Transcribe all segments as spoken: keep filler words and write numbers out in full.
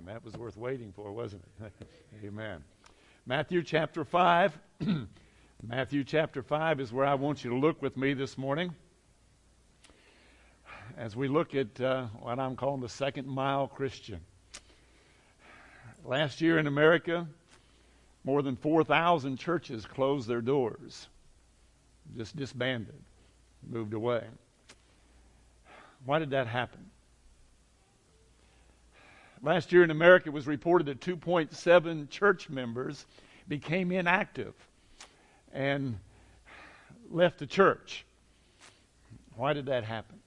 That was worth waiting for, wasn't it? Amen. Matthew chapter five. Matthew chapter five is where I want you to look with me this morning as we look at uh, what I'm calling the second mile Christian. Last year in America, more than four thousand churches closed their doors, just disbanded, moved away. Why did that happen? Last year in America, it was reported that two point seven church members became inactive and left the church. Why did that happen?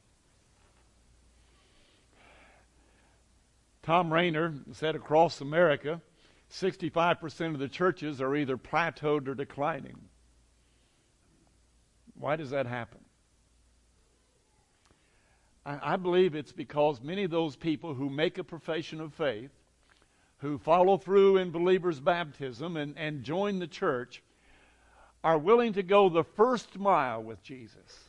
Tom Rainer said across America, sixty-five percent of the churches are either plateaued or declining. Why does that happen? I, I believe it's because many of those people who make a profession of faith, who follow through in believers' baptism and, and join the church, are willing to go the first mile with Jesus.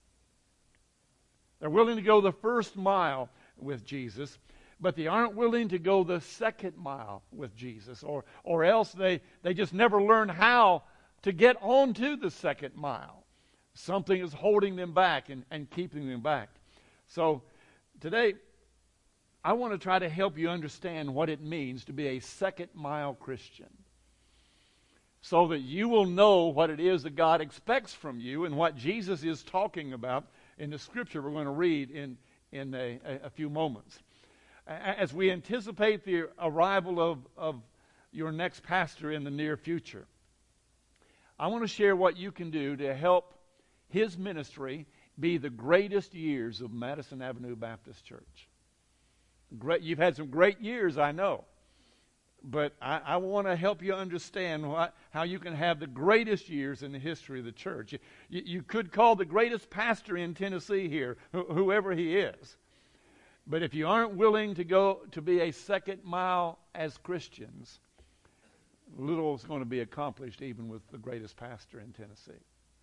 They're willing to go the first mile with Jesus, but they aren't willing to go the second mile with Jesus, or, or else they, they just never learn how to get onto the second mile. Something is holding them back and, and keeping them back. So today, I want to try to help you understand what it means to be a second mile Christian, so that you will know what it is that God expects from you and what Jesus is talking about in the scripture we're going to read in, in a, a few moments. As we anticipate the arrival of, of your next pastor in the near future, I want to share what you can do to help his ministry be the greatest years of Madison Avenue Baptist Church. Great, you've had some great years, I know. But I, I want to help you understand what, how you can have the greatest years in the history of the church. You, you, you could call the greatest pastor in Tennessee here, wh- whoever he is. But if you aren't willing to go to be a second mile as Christians, little is going to be accomplished even with the greatest pastor in Tennessee.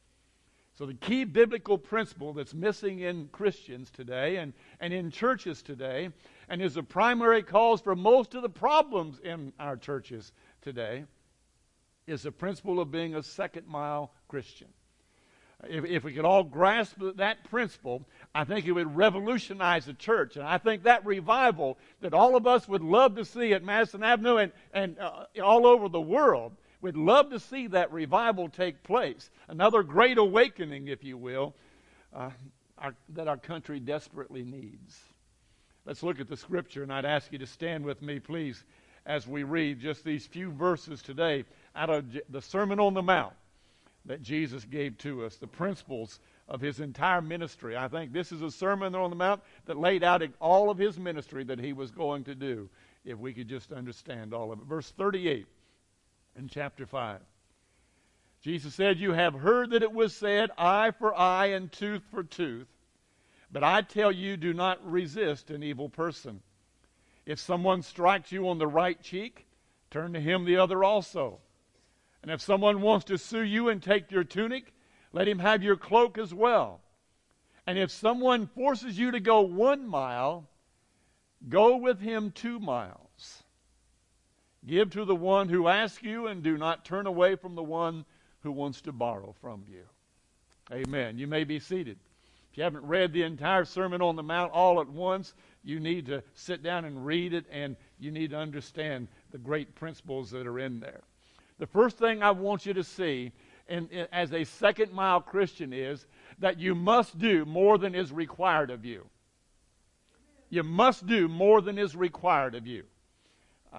So the key biblical principle that's missing in Christians today and, and in churches today, and is the primary cause for most of the problems in our churches today, is the principle of being a second mile Christian. If, if we could all grasp that principle, I think it would revolutionize the church. And I think that revival that all of us would love to see at Madison Avenue and, and uh, all over the world, we'd love to see that revival take place. Another great awakening, if you will, uh, our, that our country desperately needs. Let's look at the scripture, and I'd ask you to stand with me, please, as we read just these few verses today out of the Sermon on the Mount that Jesus gave to us, the principles of his entire ministry. I think this is a Sermon on the Mount that laid out all of his ministry that he was going to do, if we could just understand all of it. Verse thirty-eight in chapter five. Jesus said, "You have heard that it was said, eye for eye and tooth for tooth. But I tell you, do not resist an evil person. If someone strikes you on the right cheek, turn to him the other also. And if someone wants to sue you and take your tunic, let him have your cloak as well. And if someone forces you to go one mile, go with him two miles. Give to the one who asks you, and do not turn away from the one who wants to borrow from you." Amen. You may be seated. If you haven't read the entire Sermon on the Mount all at once, you need to sit down and read it, and you need to understand the great principles that are in there. The first thing I want you to see in, in, as a second mile Christian is that you must do more than is required of you. You must do more than is required of you. Uh,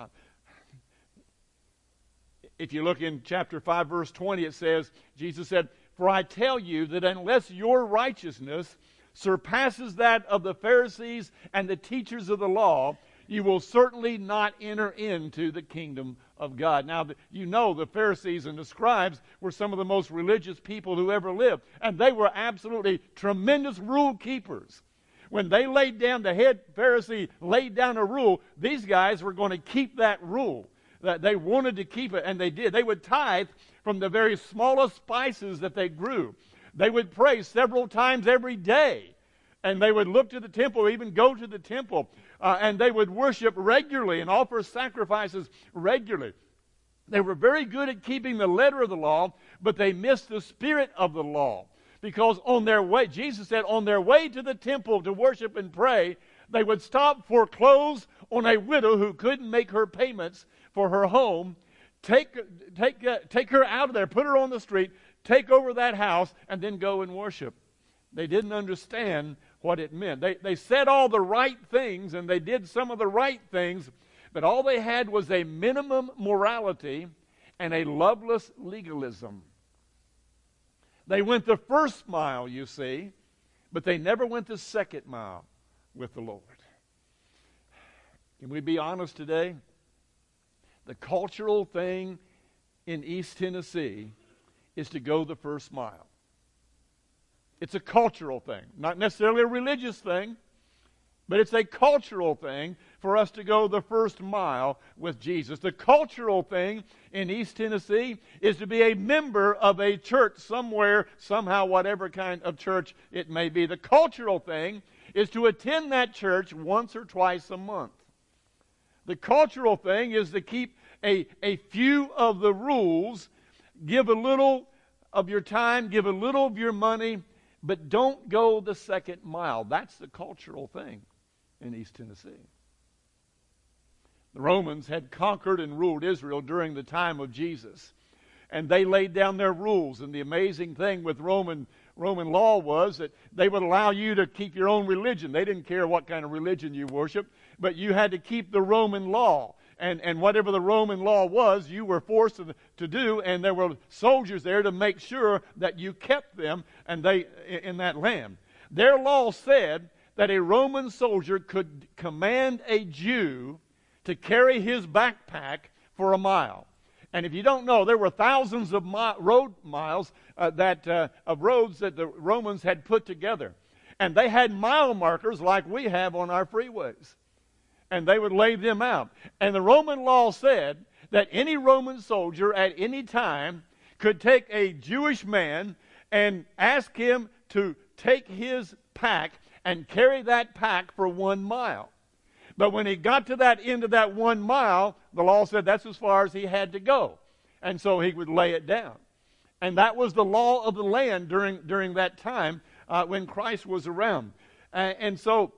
if you look in chapter five, verse twenty, it says, Jesus said, "For I tell you that unless your righteousness surpasses that of the Pharisees and the teachers of the law, you will certainly not enter into the kingdom of God." Now, you know the Pharisees and the scribes were some of the most religious people who ever lived, and they were absolutely tremendous rule keepers. When they laid down, the head Pharisee laid down a rule, these guys were going to keep that rule. That they wanted to keep it, and they did. They would tithe from the very smallest spices that they grew. They would pray several times every day, and they would look to the temple, even go to the temple uh, and they would worship regularly and offer sacrifices regularly. They were very good at keeping the letter of the law, but they missed the spirit of the law. Because on their way, Jesus said, on their way to the temple to worship and pray, they would stop for clothes on a widow who couldn't make her payments for her home, take, take, uh, take her out of there, put her on the street, take over that house, and then go and worship. They didn't understand what it meant. They, they said all the right things, and they did some of the right things, but all they had was a minimum morality and a loveless legalism. They went the first mile, you see, but they never went the second mile with the Lord. Can we be honest today? The cultural thing in East Tennessee is to go the first mile. It's a cultural thing, not necessarily a religious thing, but it's a cultural thing for us to go the first mile with Jesus. The cultural thing in East Tennessee is to be a member of a church somewhere, somehow, whatever kind of church it may be. The cultural thing is to attend that church once or twice a month. The cultural thing is to keep a, a few of the rules, give a little of your time, give a little of your money, but don't go the second mile. That's the cultural thing in East Tennessee. The Romans had conquered and ruled Israel during the time of Jesus. And they laid down their rules. And the amazing thing with Roman Roman law was that they would allow you to keep your own religion. They didn't care what kind of religion you worshiped, but you had to keep the Roman law. And, and whatever the Roman law was, you were forced to, to do, and there were soldiers there to make sure that you kept them and they in that land. Their law said that a Roman soldier could command a Jew to carry his backpack for a mile. And if you don't know, there were thousands of mi- road miles uh, that uh, of roads that the Romans had put together. And they had mile markers like we have on our freeways. And they would lay them out. And the Roman law said that any Roman soldier at any time could take a Jewish man and ask him to take his pack and carry that pack for one mile. But when he got to that end of that one mile, the law said that's as far as he had to go. And so he would lay it down. And that was the law of the land during, during that time uh, when Christ was around. Uh, and so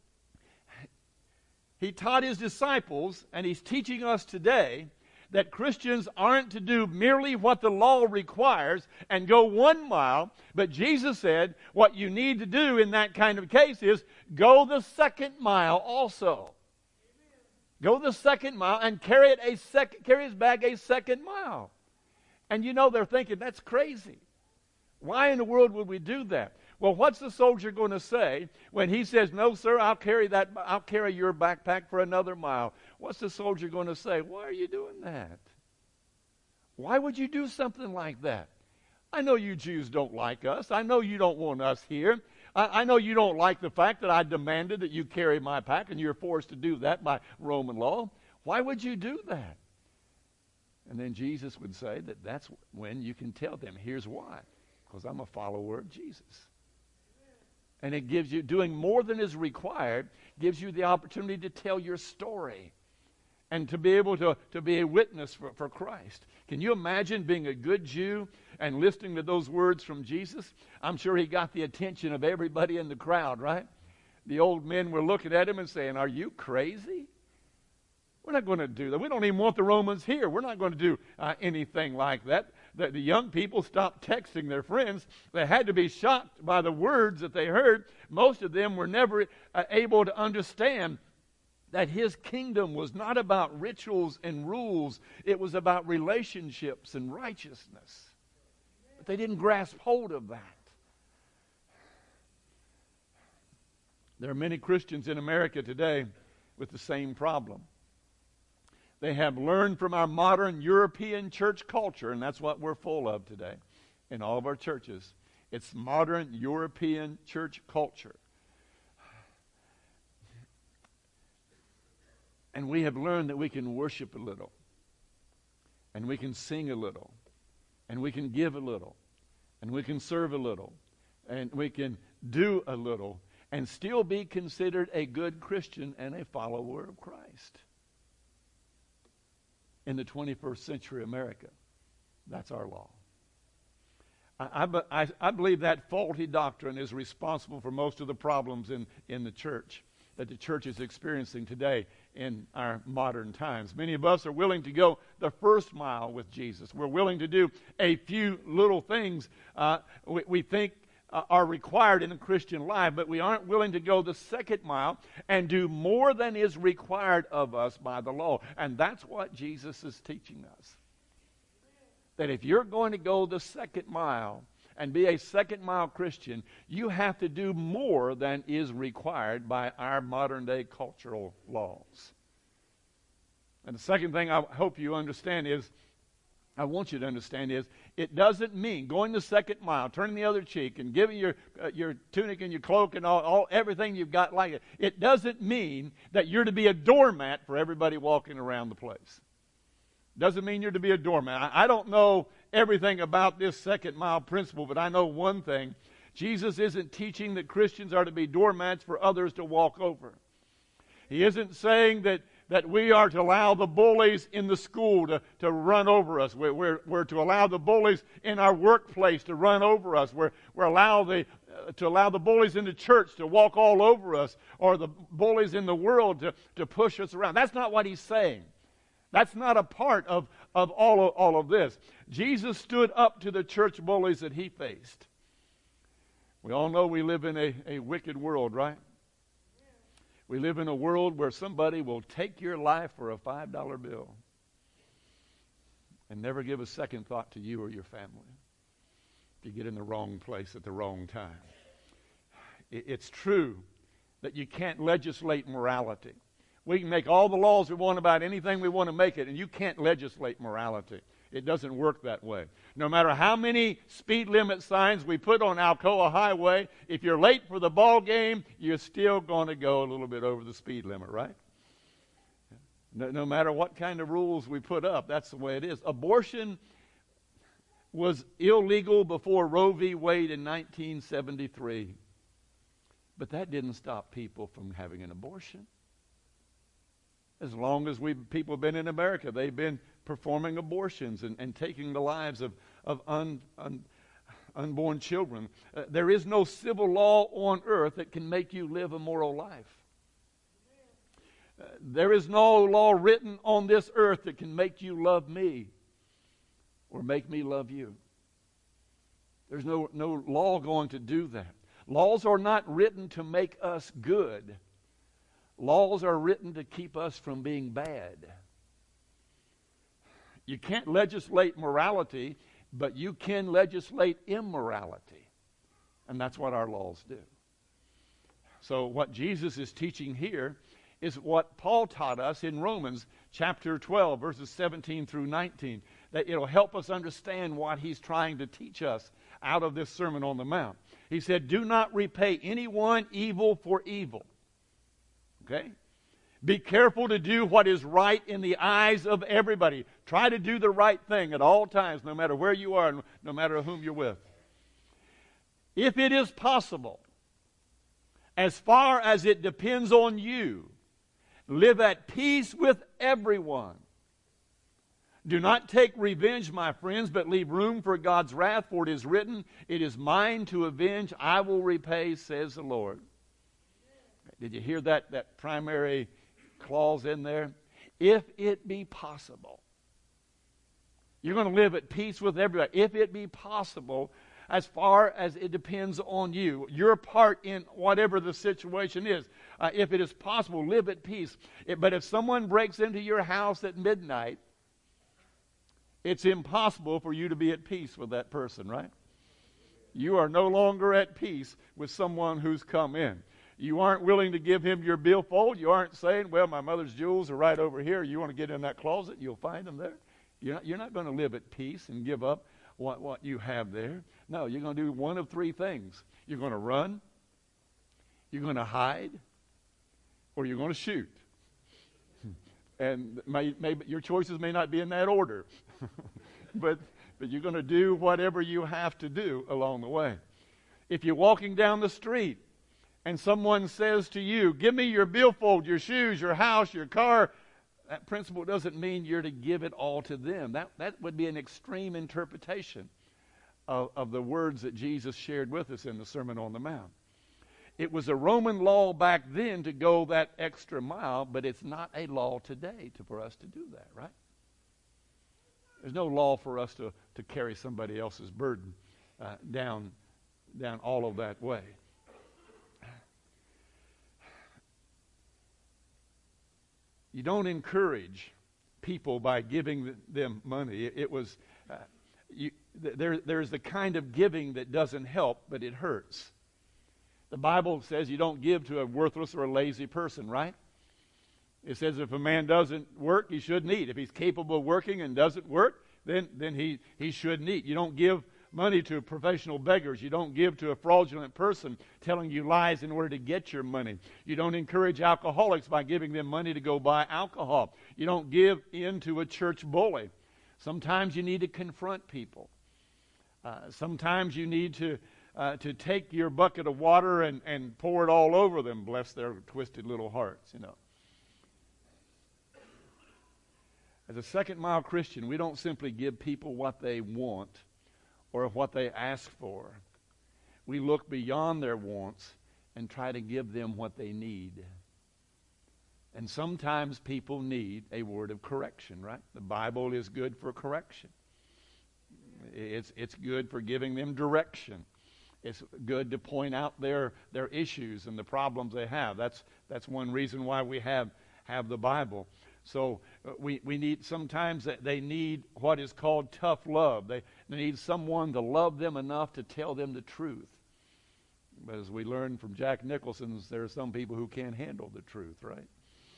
he taught his disciples, and he's teaching us today, that Christians aren't to do merely what the law requires and go one mile, but Jesus said what you need to do in that kind of case is go the second mile also. Go the second mile and carry it a sec- carry his bag a second mile. And you know, they're thinking, that's crazy. Why in the world would we do that? Well, what's the soldier going to say when he says, no, sir, I'll carry that, I'll carry your backpack for another mile? What's the soldier going to say? Why are you doing that? Why would you do something like that? I know you Jews don't like us. I know you don't want us here. I, I know you don't like the fact that I demanded that you carry my pack, and you're forced to do that by Roman law. Why would you do that? And then Jesus would say that that's when you can tell them, here's why. Because I'm a follower of Jesus. And it gives you, doing more than is required, gives you the opportunity to tell your story and to be able to, to be a witness for, for Christ. Can you imagine being a good Jew and listening to those words from Jesus? I'm sure he got the attention of everybody in the crowd, right? The old men were looking at him and saying, are you crazy? We're not going to do that. We don't even want the Romans here. We're not going to do uh, anything like that. The, the young people stopped texting their friends. They had to be shocked by the words that they heard. Most of them were never uh, able to understand that his kingdom was not about rituals and rules. It was about relationships and righteousness. But they didn't grasp hold of that. There are many Christians in America today with the same problem. They have learned from our modern European church culture, and that's what we're full of today in all of our churches. It's modern European church culture. And we have learned that we can worship a little, and we can sing a little, and we can give a little, and we can serve a little, and we can do a little, and still be considered a good Christian and a follower of Christ. In the twenty-first century America, that's our law. I, I, I believe that faulty doctrine is responsible for most of the problems in, in the church that the church is experiencing today in our modern times. Many of us are willing to go the first mile with Jesus. We're willing to do a few little things uh, we, we think uh, are required in the Christian life, but we aren't willing to go the second mile and do more than is required of us by the law. And that's what Jesus is teaching us. That if you're going to go the second mile and be a second mile Christian, you have to do more than is required by our modern day cultural laws. And the second thing I hope you understand is, I want you to understand is, it doesn't mean going the second mile, turning the other cheek, and giving your uh, your tunic and your cloak and all, all everything you've got like it. It doesn't mean that you're to be a doormat for everybody walking around the place. Doesn't mean you're to be a doormat. I, I don't know everything about this second mile principle, but I know one thing. Jesus isn't teaching that Christians are to be doormats for others to walk over. He isn't saying that, that we are to allow the bullies in the school to, to run over us. We're, we're, we're to allow the bullies in our workplace to run over us. We're, we're allow the, uh, to allow the bullies in the church to walk all over us, or the bullies in the world to, to push us around. That's not what he's saying. That's not a part of, of, all of all of this. Jesus stood up to the church bullies that he faced. We all know we live in a, a wicked world, right? We live in a world where somebody will take your life for a five dollar bill and never give a second thought to you or your family if you get in the wrong place at the wrong time. It, it's true that you can't legislate morality. We can make all the laws we want about anything we want to make it, and you can't legislate morality. It doesn't work that way. No matter how many speed limit signs we put on Alcoa Highway, if you're late for the ball game, you're still going to go a little bit over the speed limit, right? No, no matter what kind of rules we put up, that's the way it is. Abortion was illegal before Roe v. Wade in nineteen seventy-three. But that didn't stop people from having an abortion. As long as we people have been in America, they've been performing abortions and, and taking the lives of, of un, un, unborn children. Uh, there is no civil law on earth that can make you live a moral life. Uh, there is no law written on this earth that can make you love me or make me love you. There's no, no law going to do that. Laws are not written to make us good. Laws are written to keep us from being bad. You can't legislate morality, but you can legislate immorality. And that's what our laws do. So what Jesus is teaching here is what Paul taught us in Romans chapter twelve, verses seventeen through nineteen. That it'll help us understand what he's trying to teach us out of this Sermon on the Mount. He said, do not repay anyone evil for evil. Okay? Be careful to do what is right in the eyes of everybody. Try to do the right thing at all times, no matter where you are, no matter whom you're with. If it is possible, as far as it depends on you, live at peace with everyone. Do not take revenge, my friends, but leave room for God's wrath, for it is written, it is mine to avenge, I will repay, says the Lord. Did you hear that, that primary clause in there? If it be possible. You're going to live at peace with everybody. If it be possible, as far as it depends on you, your part in whatever the situation is. Uh, if it is possible, live at peace. It, but if someone breaks into your house at midnight, it's impossible for you to be at peace with that person, right? You are no longer at peace with someone who's come in. You aren't willing to give him your billfold. You aren't saying, well, my mother's jewels are right over here. You want to get in that closet, you'll find them there. You're not, you're not going to live at peace and give up what, what you have there. No, you're going to do one of three things. You're going to run, you're going to hide, or you're going to shoot. And may, maybe your choices may not be in that order. but, but you're going to do whatever you have to do along the way. If you're walking down the street, and someone says to you, give me your billfold, your shoes, your house, your car, that principle doesn't mean you're to give it all to them. That, that would be an extreme interpretation of, of the words that Jesus shared with us in the Sermon on the Mount. It was a Roman law back then to go that extra mile, but it's not a law today to, for us to do that, right? There's no law for us to, to carry somebody else's burden uh, down, down all of that way. You don't encourage people by giving them money. It, it was uh, you, th- there. There's the kind of giving that doesn't help, but it hurts. The Bible says you don't give to a worthless or a lazy person, right? It says if a man doesn't work, he shouldn't eat. If he's capable of working and doesn't work, then then he he shouldn't eat. You don't give money to professional beggars. You don't give to a fraudulent person telling you lies in order to get your money. You don't encourage alcoholics by giving them money to go buy alcohol. You don't give in to a church bully. Sometimes you need to confront people. Uh, sometimes you need to uh, to take your bucket of water and, and pour it all over them, bless their twisted little hearts, you know. As a second mile Christian, we don't simply give people what they want or what they ask for. We look beyond their wants and try to give them what they need. And sometimes people need a word of correction, right? The Bible is good for correction. It's, it's good for giving them direction. It's good to point out their, their issues and the problems they have. That's, that's one reason why we have, have the Bible. So uh, we, we need, sometimes that they need what is called tough love. They, they need someone to love them enough to tell them the truth. But as we learned from Jack Nicholson's, there are some people who can't handle the truth, right?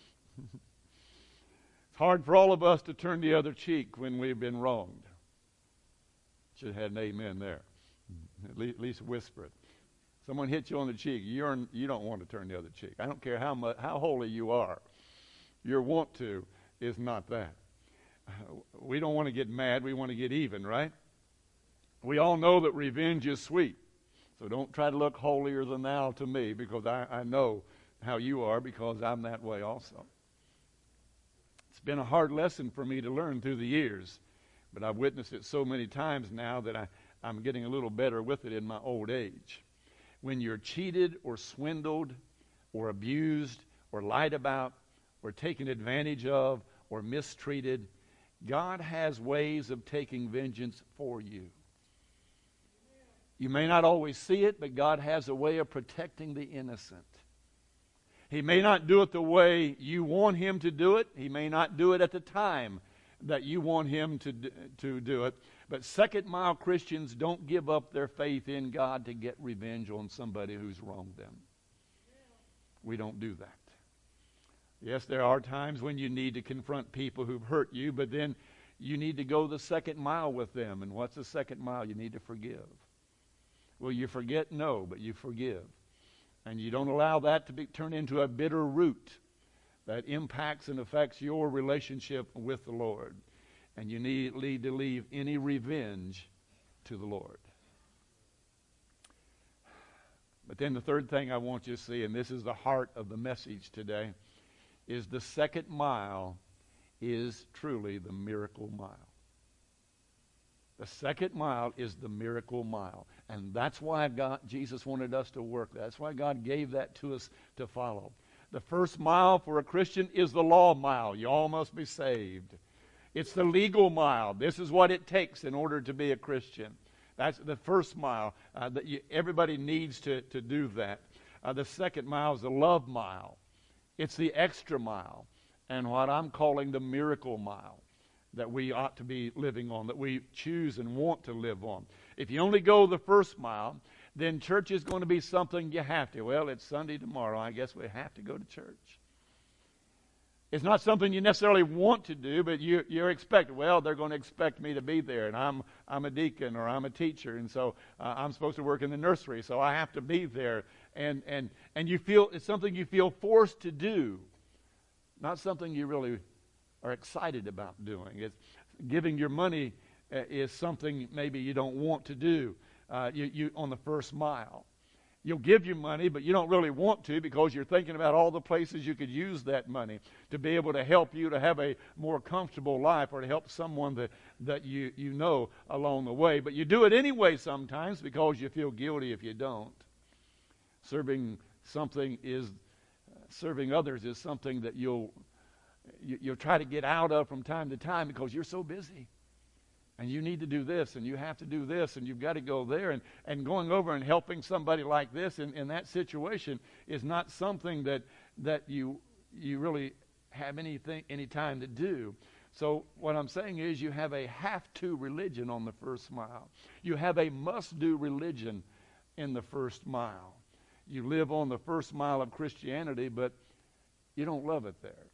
It's hard for all of us to turn the other cheek when we've been wronged. Should have had an amen there. At least, at least whisper it. Someone hits you on the cheek, you're, you don't want to turn the other cheek. I don't care how much, how holy you are. Your want to is not that. Uh, we don't want to get mad. We want to get even, right? We all know that revenge is sweet. So don't try to look holier than thou to me, because I, I know how you are, because I'm that way also. It's been a hard lesson for me to learn through the years, but I've witnessed it so many times now that I, I'm getting a little better with it in my old age. When you're cheated or swindled or abused or lied about or taken advantage of or mistreated, God has ways of taking vengeance for you. You may not always see it, but God has a way of protecting the innocent. He may not do it the way you want Him to do it. He may not do it at the time that you want Him to, to do it. But second mile Christians don't give up their faith in God to get revenge on somebody who's wronged them. We don't do that. Yes, there are times when you need to confront people who've hurt you, but then you need to go the second mile with them. And what's the second mile? You need to forgive. Will you forget? No, but you forgive. And you don't allow that to be turn into a bitter root that impacts and affects your relationship with the Lord. And you need, need to leave any revenge to the Lord. But then the third thing I want you to see, and this is the heart of the message today, is the second mile is truly the miracle mile. The second mile is the miracle mile. And that's why God, Jesus wanted us to work. That's why God gave that to us to follow. The first mile for a Christian is the law mile. You all must be saved. It's the legal mile. This is what it takes in order to be a Christian. That's the first mile. Uh, that you, everybody needs to, to do that. Uh, the second mile is the love mile. It's the extra mile, and what I'm calling the miracle mile that we ought to be living on, that we choose and want to live on. If you only go the first mile, then church is going to be something you have to. Well, it's Sunday tomorrow. I guess we have to go to church. It's not something you necessarily want to do, but you, you're expected. Well, they're going to expect me to be there, and I'm I'm a deacon or I'm a teacher, and so uh, I'm supposed to work in the nursery, so I have to be there. And and and you feel it's something you feel forced to do, not something you really are excited about doing. It's giving your money uh, is something maybe you don't want to do. Uh, you you on the first mile. You'll give you money, but you don't really want to because you're thinking about all the places you could use that money to be able to help you to have a more comfortable life or to help someone that, that you, you know along the way. But you do it anyway sometimes because you feel guilty if you don't. Serving something is, serving others is something that you'll, you, you'll try to get out of from time to time because you're so busy. And you need to do this, and you have to do this, and you've got to go there. And, and going over and helping somebody like this in, in that situation is not something that that you you really have anything any time to do. So what I'm saying is you have a have-to religion on the first mile. You have a must-do religion in the first mile. You live on the first mile of Christianity, but you don't love it there.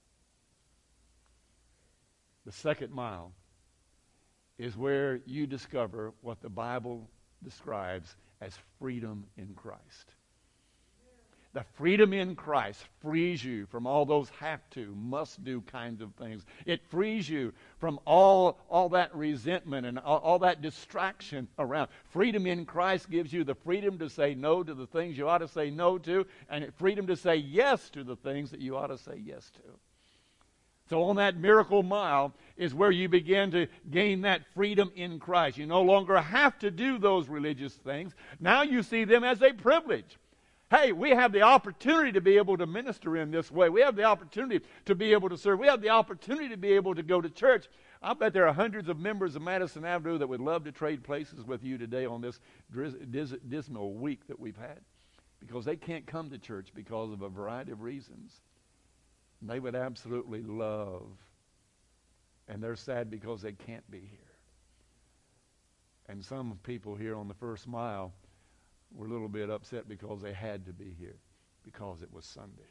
The second mile is where you discover what the Bible describes as freedom in Christ. The freedom in Christ frees you from all those have-to, must-do kinds of things. It frees you from all, all that resentment and all, all that distraction around. Freedom in Christ gives you the freedom to say no to the things you ought to say no to, and freedom to say yes to the things that you ought to say yes to. So on that miracle mile is where you begin to gain that freedom in Christ. You no longer have to do those religious things. Now you see them as a privilege. Hey, we have the opportunity to be able to minister in this way. We have the opportunity to be able to serve. We have the opportunity to be able to go to church. I bet there are hundreds of members of Madison Avenue that would love to trade places with you today on this dis- dismal week that we've had, because they can't come to church because of a variety of reasons. They would absolutely love, and they're sad because they can't be here. And some people here on the first mile were a little bit upset because they had to be here because it was Sunday.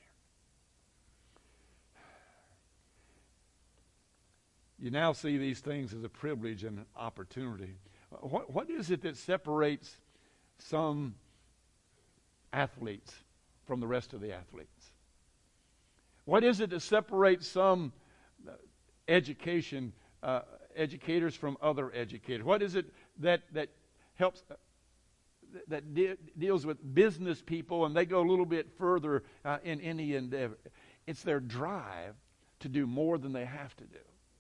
You now see these things as a privilege and an opportunity. What, what is it that separates some athletes from the rest of the athletes? What is it that separates some education uh, educators from other educators? What is it that that helps uh, that de- deals with business people and they go a little bit further uh, in any endeavor? It's their drive to do more than they have to do.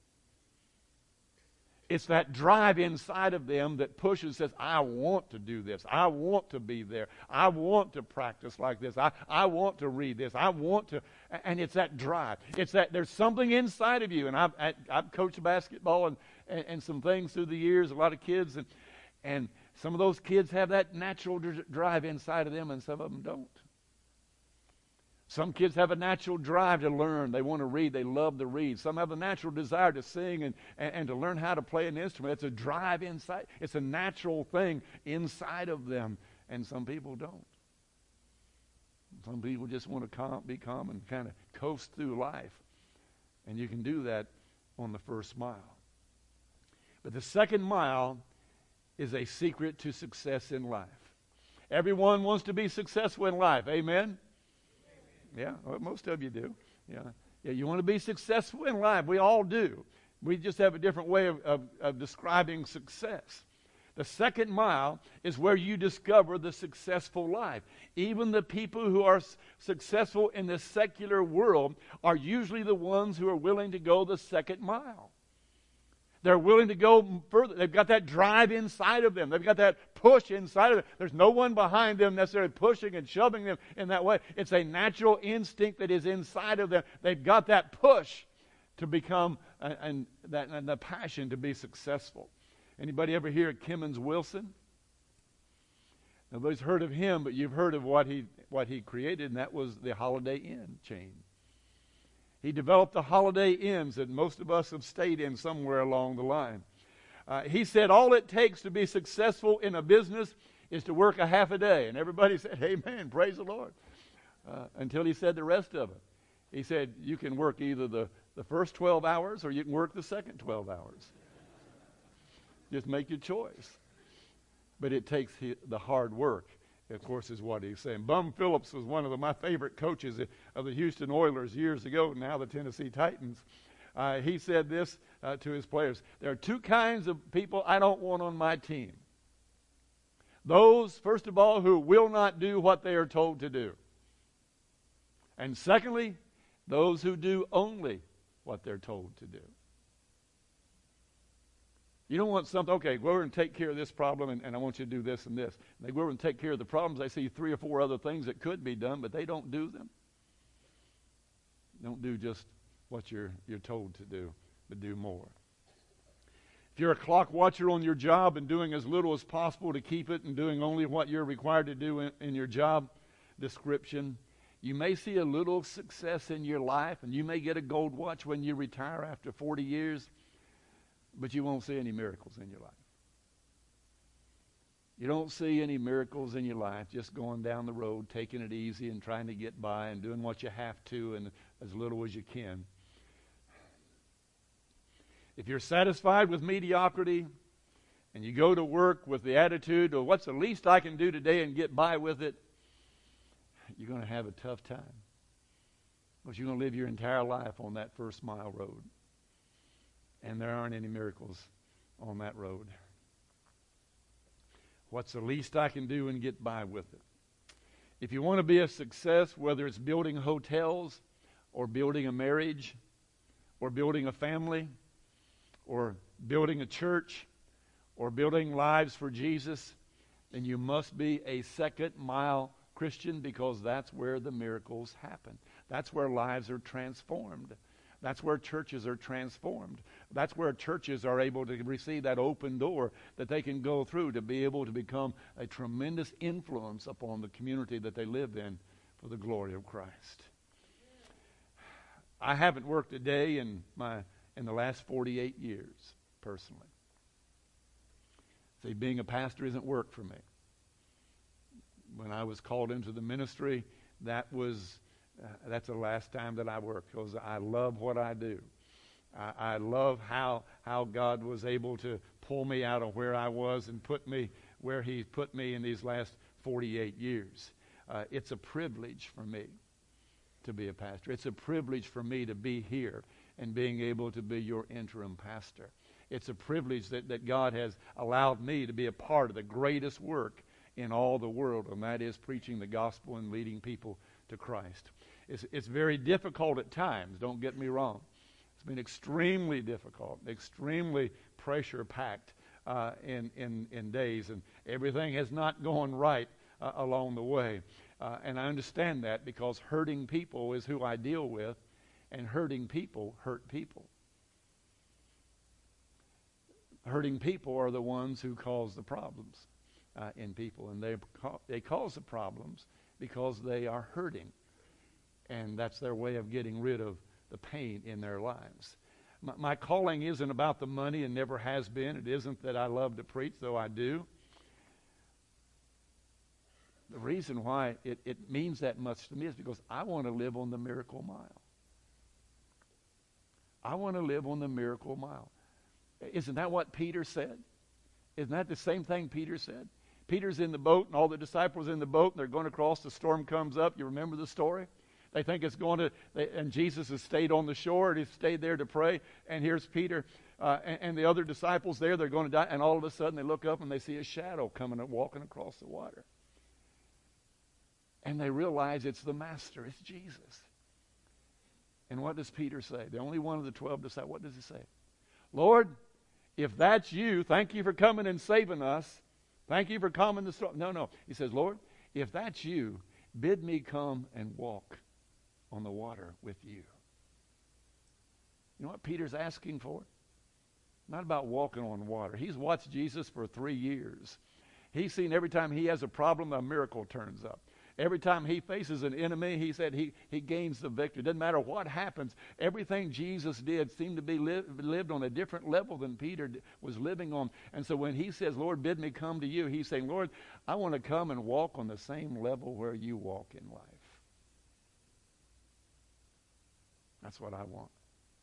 It's that drive inside of them that pushes, says, I want to do this. I want to be there. I want to practice like this. I, I want to read this. I want to. And it's that drive. It's that there's something inside of you. And I've, I've coached basketball and, and, and some things through the years, a lot of kids. And, and some of those kids have that natural drive inside of them, and some of them don't. Some kids have a natural drive to learn. They want to read. They love to read. Some have a natural desire to sing and, and, and to learn how to play an instrument. It's a drive inside. It's a natural thing inside of them. And some people don't. Some people just want to calm, be calm and kind of coast through life. And you can do that on the first mile. But the second mile is a secret to success in life. Everyone wants to be successful in life. Amen? Yeah, well, most of you do. Yeah, yeah. You want to be successful in life. We all do. We just have a different way of, of, of describing success. The second mile is where you discover the successful life. Even the people who are s- successful in the secular world are usually the ones who are willing to go the second mile. They're willing to go further. They've got that drive inside of them. They've got that push inside of them. There's no one behind them necessarily pushing and shoving them in that way. It's a natural instinct that is inside of them. They've got that push to become, uh, and that and the passion to be successful. Anybody ever hear of Kemmons Wilson? Nobody's heard of him, but you've heard of what he what he created, and that was the Holiday Inn chain. He developed the Holiday Inns that most of us have stayed in somewhere along the line. Uh, he said all it takes to be successful in a business is to work a half a day. And everybody said, amen, praise the Lord. Uh, until he said the rest of it. He said you can work either the, the first twelve hours or you can work the second twelve hours. Just make your choice. But it takes the hard work, of course, is what he's saying. Bum Phillips was one of the, my favorite coaches of the Houston Oilers years ago, now the Tennessee Titans. Uh, he said this uh, to his players: there are two kinds of people I don't want on my team. Those, first of all, who will not do what they are told to do. And secondly, those who do only what they're told to do. You don't want something, okay, go over and take care of this problem, and, and I want you to do this and this. And they go over and take care of the problems. They see three or four other things that could be done, but they don't do them. Don't do just what you're, you're told to do, but do more. If you're a clock watcher on your job and doing as little as possible to keep it and doing only what you're required to do in, in your job description, you may see a little success in your life, and you may get a gold watch when you retire after forty years, but you won't see any miracles in your life. You don't see any miracles in your life just going down the road, taking it easy and trying to get by and doing what you have to and as little as you can. If you're satisfied with mediocrity and you go to work with the attitude of what's the least I can do today and get by with it, you're going to have a tough time. Because you're going to live your entire life on that first mile road. And there aren't any miracles on that road. What's the least I can do and get by with it? If you want to be a success, whether it's building hotels or building a marriage or building a family or building a church or building lives for Jesus, then you must be a second mile Christian, because that's where the miracles happen. That's where lives are transformed. That's where churches are transformed. That's where churches are able to receive that open door that they can go through to be able to become a tremendous influence upon the community that they live in for the glory of Christ. I haven't worked a day in my in the last forty-eight years, personally. See, being a pastor isn't work for me. When I was called into the ministry, that was uh, that's the last time that I worked, because I love what I do. I, I love how how God was able to pull me out of where I was and put me where He put me in these last forty-eight years. Uh, it's a privilege for me to be a pastor. It's a privilege for me to be here and being able to be your interim pastor. It's a privilege that, that God has allowed me to be a part of the greatest work in all the world, and that is preaching the gospel and leading people to Christ. It's, it's very difficult at times, don't get me wrong. It's been extremely difficult, extremely pressure-packed uh, in, in, in days, and everything has not gone right uh, along the way. Uh, and I understand that, because hurting people is who I deal with, and hurting people hurt people. Hurting people are the ones who cause the problems uh, in people, and they ca- they cause the problems because they are hurting, and that's their way of getting rid of the pain in their lives. My, my calling isn't about the money, and never has been. It isn't that I love to preach, though I do. The reason why it, it means that much to me is because I want to live on the miracle mile. I want to live on the miracle mile. Isn't that what Peter said? Isn't that the same thing Peter said? Peter's in the boat, and all the disciples in the boat, and they're going across. The storm comes up. You remember the story? They think it's going to, they, and Jesus has stayed on the shore, and he's stayed there to pray. And here's Peter uh, and, and the other disciples there. They're going to die. And all of a sudden, they look up, and they see a shadow coming and walking across the water. And they realize it's the Master. It's Jesus. And what does Peter say? The only one of the twelve disciples. What does he say? Lord, if that's you, thank you for coming and saving us. Thank you for calming the storm. No, no. He says, Lord, if that's you, bid me come and walk on the water with you. You know what Peter's asking for? Not about walking on water. He's watched Jesus for three years. He's seen every time he has a problem, a miracle turns up. Every time he faces an enemy, he said he, he gains the victory. Doesn't matter what happens. Everything Jesus did seemed to be li- lived on a different level than Peter d- was living on. And so when he says, Lord, bid me come to you, he's saying, Lord, I want to come and walk on the same level where you walk in life. That's what I want.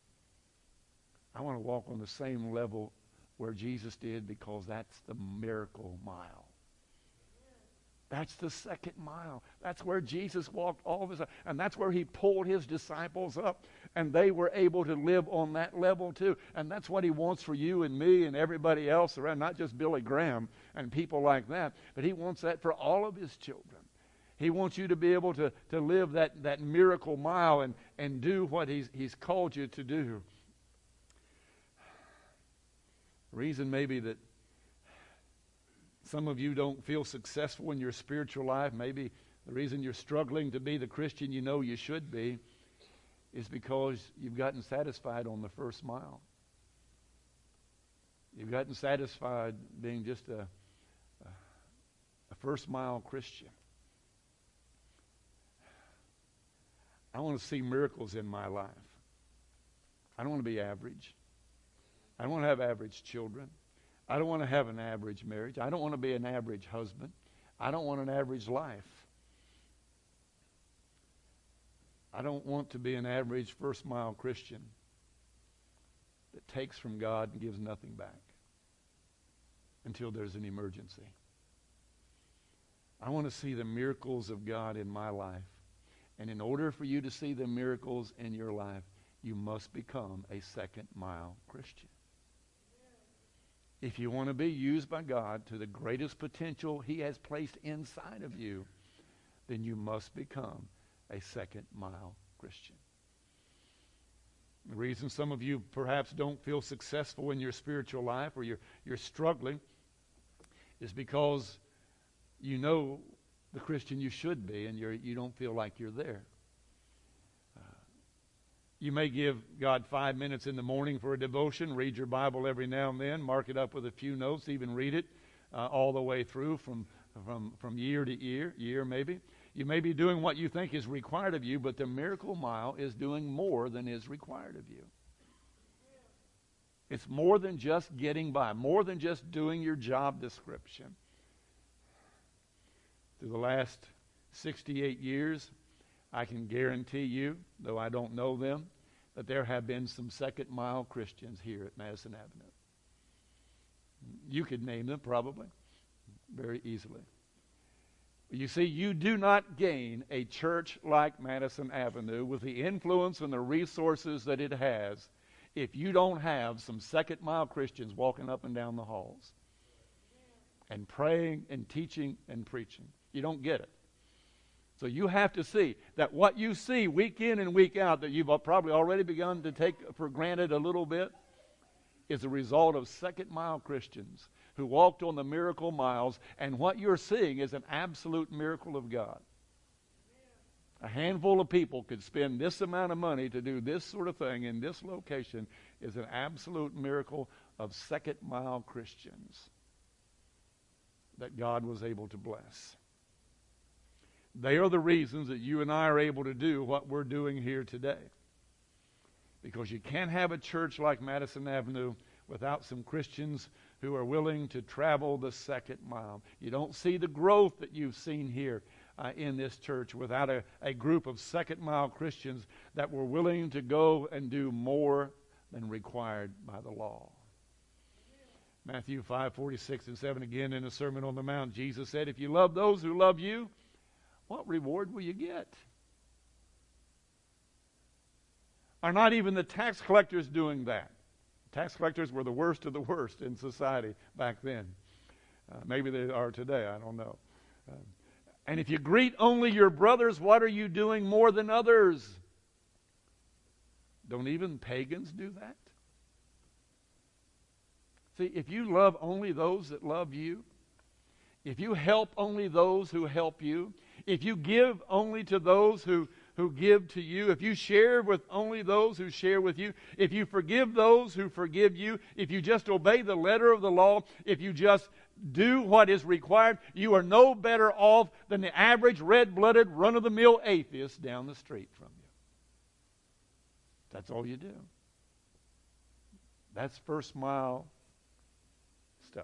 I want to walk on the same level where Jesus did, because that's the miracle mile. That's the second mile. That's where Jesus walked all of his life. And that's where he pulled his disciples up. And they were able to live on that level too. And that's what he wants for you and me and everybody else around, not just Billy Graham and people like that. But He wants that for all of His children. He wants you to be able to, to live that, that miracle mile and, and do what he's, he's called you to do. The reason maybe that some of you don't feel successful in your spiritual life, maybe the reason you're struggling to be the Christian you know you should be, is because you've gotten satisfied on the first mile. You've gotten satisfied being just a, a first mile Christian. I want to see miracles in my life. I don't want to be average. I don't want to have average children. I don't want to have an average marriage. I don't want to be an average husband. I don't want an average life. I don't want to be an average first mile Christian that takes from God and gives nothing back until there's an emergency. I want to see the miracles of God in my life. And in order for you to see the miracles in your life, you must become a second mile Christian. If you want to be used by God to the greatest potential He has placed inside of you, then you must become a second mile Christian. The reason some of you perhaps don't feel successful in your spiritual life, or you're, you're struggling, is because you know the Christian you should be, and you're, you don't feel like you're there. Uh, you may give God five minutes in the morning for a devotion, read your Bible every now and then, mark it up with a few notes, even read it uh, all the way through from, from, from year to year, year maybe. You may be doing what you think is required of you, but the miracle mile is doing more than is required of you. It's more than just getting by, more than just doing your job description. Through the last sixty-eight years, I can guarantee you, though I don't know them, that there have been some second mile Christians here at Madison Avenue. You could name them probably very easily. You see, you do not gain a church like Madison Avenue with the influence and the resources that it has if you don't have some second mile Christians walking up and down the halls and praying and teaching and preaching. You don't get it. So you have to see that what you see week in and week out that you've probably already begun to take for granted a little bit is a result of second mile Christians who walked on the miracle miles, and what you're seeing is an absolute miracle of God. A handful of people could spend this amount of money to do this sort of thing in this location is an absolute miracle of second mile Christians that God was able to bless. They are the reasons that you and I are able to do what we're doing here today. Because you can't have a church like Madison Avenue without some Christians who are willing to travel the second mile. You don't see the growth that you've seen here uh, in this church without a, a group of second mile Christians that were willing to go and do more than required by the law. Matthew five, forty-six and seven, again in the Sermon on the Mount, Jesus said, if you love those who love you, what reward will you get? Are not even the tax collectors doing that? Tax collectors were the worst of the worst in society back then. Uh, maybe they are today, I don't know. Uh, and if you greet only your brothers, what are you doing more than others? Don't even pagans do that? See, if you love only those that love you, if you help only those who help you, if you give only to those who who give to you, if you share with only those who share with you, if you forgive those who forgive you, if you just obey the letter of the law, if you just do what is required, you are no better off than the average red-blooded, run-of-the-mill atheist down the street from you. That's all you do. That's first mile stuff.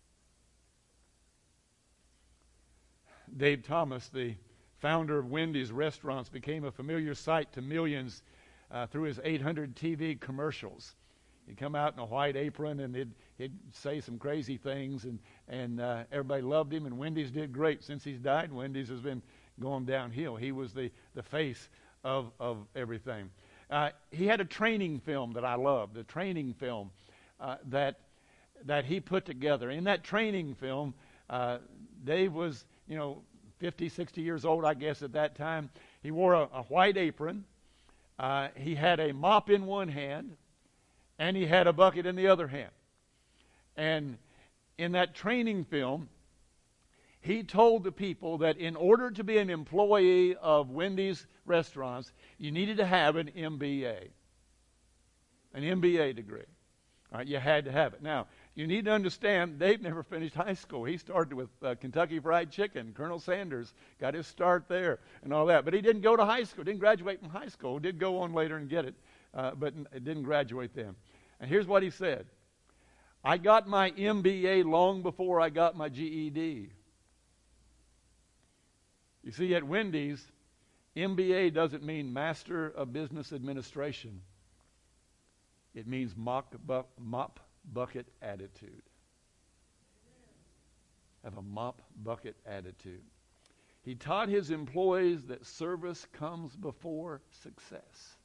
Dave Thomas, the founder of Wendy's restaurants, became a familiar sight to millions uh, through his eight hundred T V commercials. He'd come out in a white apron and he'd, he'd say some crazy things, and, and uh, everybody loved him, and Wendy's did great. Since he's died, Wendy's has been going downhill. He was the, the face of, of everything. Uh, he had a training film that I loved, a training film uh, that, that he put together. In that training film, Uh, Dave was, you know, fifty, sixty years old, I guess, at that time. He wore a, a white apron. Uh, he had a mop in one hand, and he had a bucket in the other hand. And in that training film, he told the people that in order to be an employee of Wendy's restaurants, you needed to have an M B A, an M B A degree. All right, you had to have it. Now, you need to understand, Dave never finished high school. He started with uh, Kentucky Fried Chicken. Colonel Sanders got his start there and all that. But he didn't go to high school, didn't graduate from high school. Did go on later and get it, uh, but it didn't graduate then. And here's what he said. I got my M B A long before I got my G E D. You see, at Wendy's, M B A doesn't mean Master of Business Administration. It means mop, bu- mop bucket attitude. Have a mop bucket attitude. He taught his employees that service comes before success.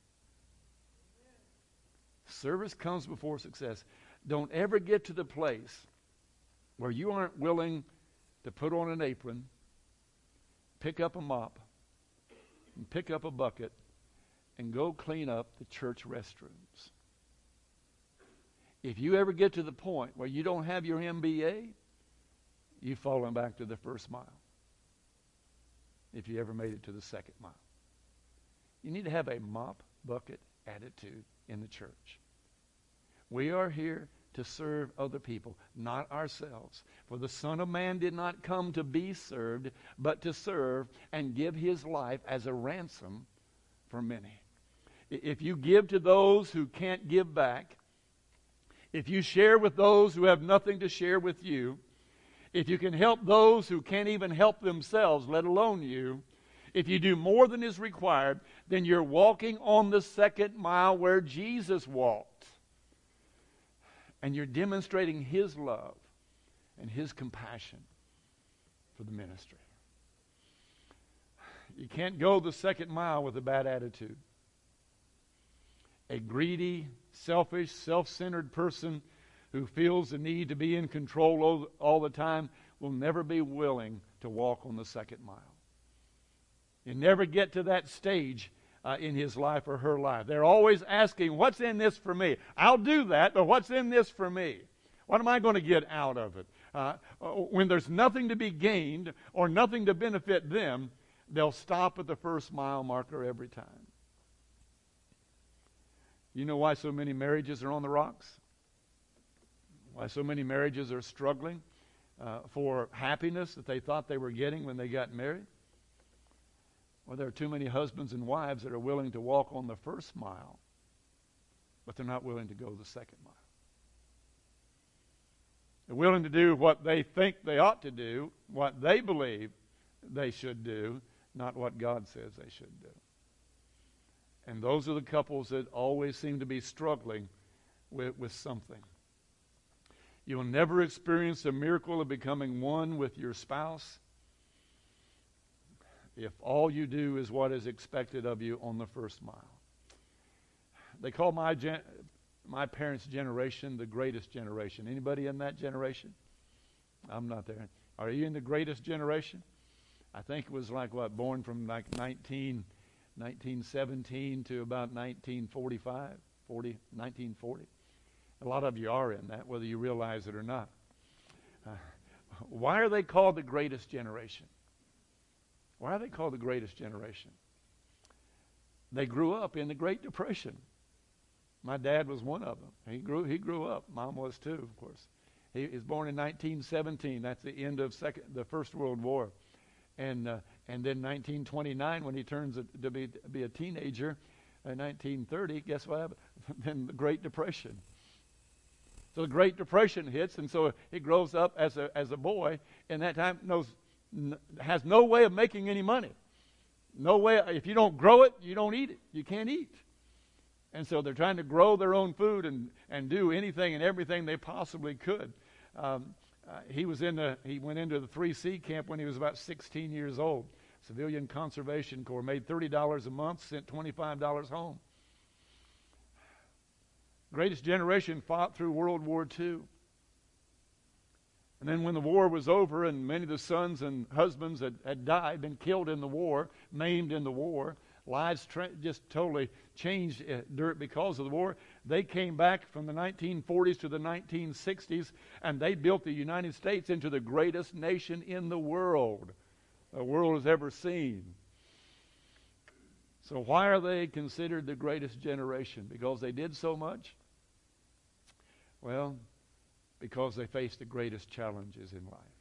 Service comes before success. Don't ever get to the place where you aren't willing to put on an apron, pick up a mop, and pick up a bucket, and go clean up the church restrooms. If you ever get to the point where you don't have your M B A, you've fallen back to the first mile. If you ever made it to the second mile. You need to have a mop bucket attitude in the church. We are here to serve other people, not ourselves. For the Son of Man did not come to be served, but to serve and give his life as a ransom for many. If you give to those who can't give back, if you share with those who have nothing to share with you, if you can help those who can't even help themselves, let alone you, if you do more than is required, then you're walking on the second mile where Jesus walked. And you're demonstrating his love and his compassion for the ministry. You can't go the second mile with a bad attitude. A greedy, selfish, self-centered person who feels the need to be in control all, all the time will never be willing to walk on the second mile. You never get to that stage uh, in his life or her life. They're always asking, what's in this for me? I'll do that, but what's in this for me? What am I going to get out of it? Uh, when there's nothing to be gained or nothing to benefit them, they'll stop at the first mile marker every time. You know why so many marriages are on the rocks? Why so many marriages are struggling uh, for happiness that they thought they were getting when they got married? Well, there are too many husbands and wives that are willing to walk on the first mile, but they're not willing to go the second mile. They're willing to do what they think they ought to do, what they believe they should do, not what God says they should do. And those are the couples that always seem to be struggling with, with something. You'll never experience the miracle of becoming one with your spouse if all you do is what is expected of you on the first mile. They call my gen- my parents' generation the greatest generation. Anybody in that generation? I'm not there. Are you in the greatest generation? I think it was like what, born from like nineteen, nineteen seventeen to about nineteen forty-five, forty, nineteen forty. A lot of you are in that, whether you realize it or not. Uh, why are they called the greatest generation? Why are they called the greatest generation? They grew up in the Great Depression. My dad was one of them. He grew he grew up. Mom was too, of course. He was born in nineteen seventeen. That's the end of second, the First World War. And uh, and then nineteen twenty-nine, when he turns a, to be, be a teenager, in nineteen thirty, guess what happened? Then the Great Depression. So the Great Depression hits, and so he grows up as a as a boy, and that time knows n- has no way of making any money. No way. If you don't grow it, you don't eat it. You can't eat. And so they're trying to grow their own food and, and do anything and everything they possibly could. Um, uh, he was in the he went into the three C camp when he was about sixteen years old. Civilian Conservation Corps, made thirty dollars a month, sent twenty-five dollars home. Greatest generation fought through World War Two. And then when the war was over and many of the sons and husbands had, had died, been killed in the war, maimed in the war, lives tra- just totally changed uh, because of the war, they came back from the nineteen forties to the nineteen sixties, and they built the United States into the greatest nation in the world the world has ever seen. So why are they considered the greatest generation? Because they did so much? Well, because they faced the greatest challenges in life.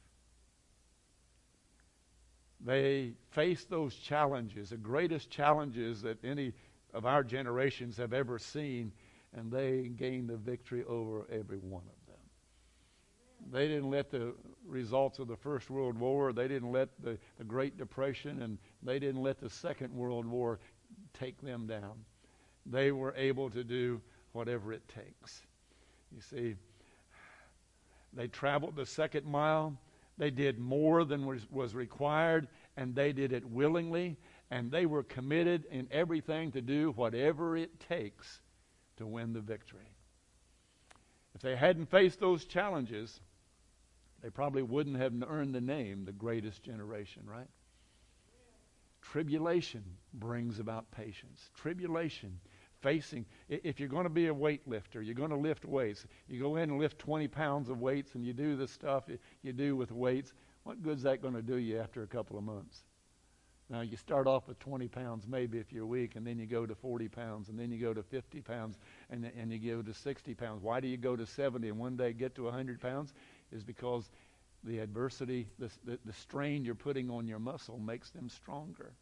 They faced those challenges, the greatest challenges that any of our generations have ever seen, and they gained the victory over every one of them. They didn't let the results of the First World War, they didn't let the, the Great Depression, and they didn't let the Second World War take them down. They were able to do whatever it takes. You see, they traveled the second mile. They did more than was, was required, and they did it willingly, and they were committed in everything to do whatever it takes to win the victory. If they hadn't faced those challenges, they probably wouldn't have earned the name the greatest generation, right? Tribulation brings about patience. Tribulation, facing, if you're going to be a weightlifter, you're going to lift weights, you go in and lift twenty pounds of weights and you do the stuff you do with weights, what good's that going to do you after a couple of months? Now, you start off with twenty pounds maybe if you're weak, and then you go to forty pounds, and then you go to fifty pounds, and, and you go to sixty pounds. Why do you go to seventy and one day get to one hundred pounds? Is because the adversity, the, the, the strain you're putting on your muscle makes them stronger.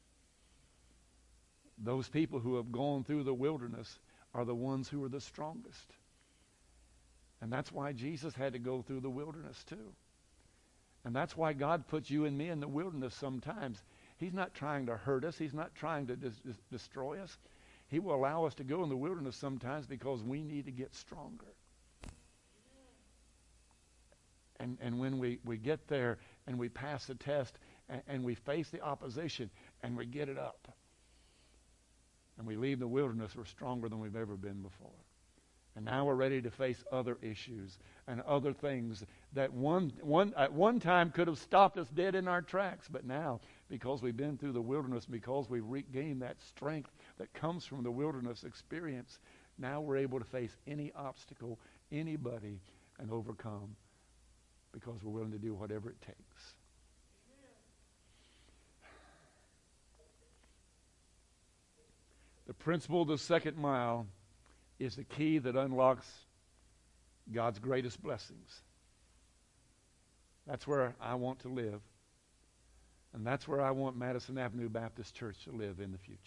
Those people who have gone through the wilderness are the ones who are the strongest. And that's why Jesus had to go through the wilderness too. And that's why God puts you and me in the wilderness sometimes. He's not trying to hurt us. He's not trying to dis- dis- destroy us. He will allow us to go in the wilderness sometimes because we need to get stronger. And and when we, we get there and we pass the test and, and we face the opposition and we get it up and we leave the wilderness, we're stronger than we've ever been before. And now we're ready to face other issues and other things that one one at one time could have stopped us dead in our tracks. But now, because we've been through the wilderness, because we've regained that strength that comes from the wilderness experience, now we're able to face any obstacle, anybody, and overcome because we're willing to do whatever it takes. The principle of the second mile is the key that unlocks God's greatest blessings. That's where I want to live. And that's where I want Madison Avenue Baptist Church to live in the future.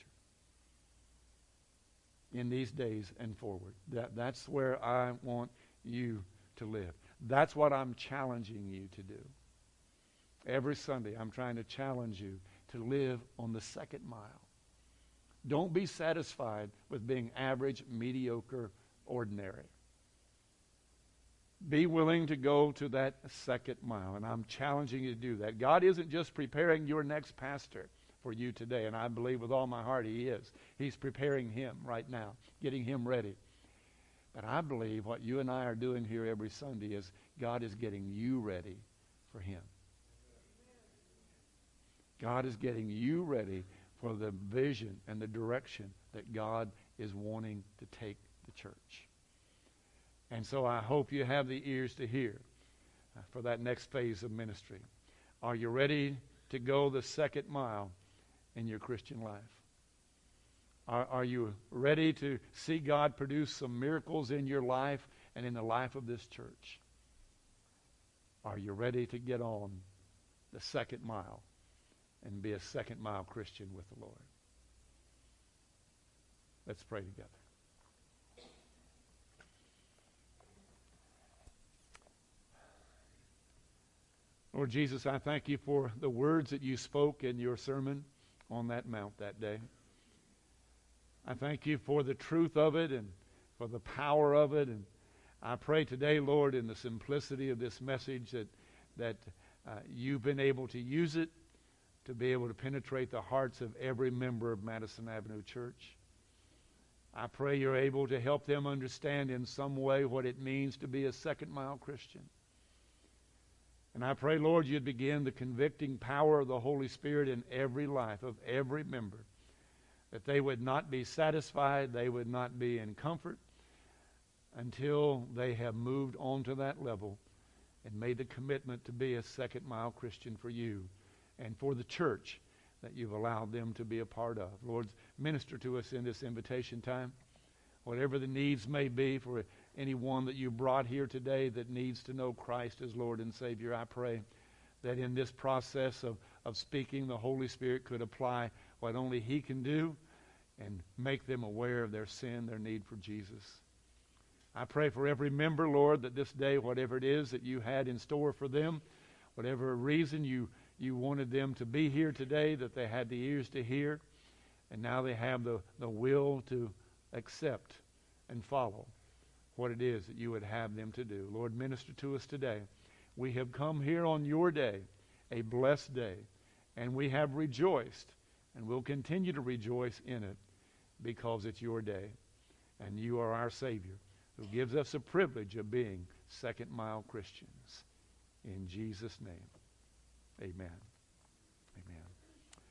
In these days and forward. That, that's where I want you to live. That's what I'm challenging you to do. Every Sunday I'm trying to challenge you to live on the second mile. Don't be satisfied with being average, mediocre, ordinary. Be willing to go to that second mile, and I'm challenging you to do that. God isn't just preparing your next pastor for you today, and I believe with all my heart He is. He's preparing him right now, getting him ready. But I believe what you and I are doing here every Sunday is God is getting you ready for Him. God is getting you ready for the vision and the direction that God is wanting to take the church. And so I hope you have the ears to hear uh, for that next phase of ministry. Are you ready to go the second mile in your Christian life? Are, are you ready to see God produce some miracles in your life and in the life of this church? Are you ready to get on the second mile and be a second mile Christian with the Lord? Let's pray together. Lord Jesus, I thank you for the words that you spoke in your sermon on that mount that day. I thank you for the truth of it and for the power of it. And I pray today, Lord, in the simplicity of this message that, that uh, you've been able to use it to be able to penetrate the hearts of every member of Madison Avenue Church. I pray you're able to help them understand in some way what it means to be a second mile Christian. And I pray, Lord, you'd begin the convicting power of the Holy Spirit in every life of every member, that they would not be satisfied, they would not be in comfort until they have moved on to that level and made the commitment to be a second-mile Christian for you and for the church that you've allowed them to be a part of. Lord, minister to us in this invitation time. Whatever the needs may be for anyone that you brought here today that needs to know Christ as Lord and Savior, I pray that in this process of, of speaking, the Holy Spirit could apply what only He can do and make them aware of their sin, their need for Jesus. I pray for every member, Lord, that this day, whatever it is that you had in store for them, whatever reason you, you wanted them to be here today, that they had the ears to hear, and now they have the, the will to accept and follow what it is that you would have them to do. Lord, minister to us today. We have come here on your day, a blessed day, and we have rejoiced, and we'll continue to rejoice in it because it's your day, and you are our Savior, who gives us the privilege of being second-mile Christians. In Jesus' name, amen. Amen.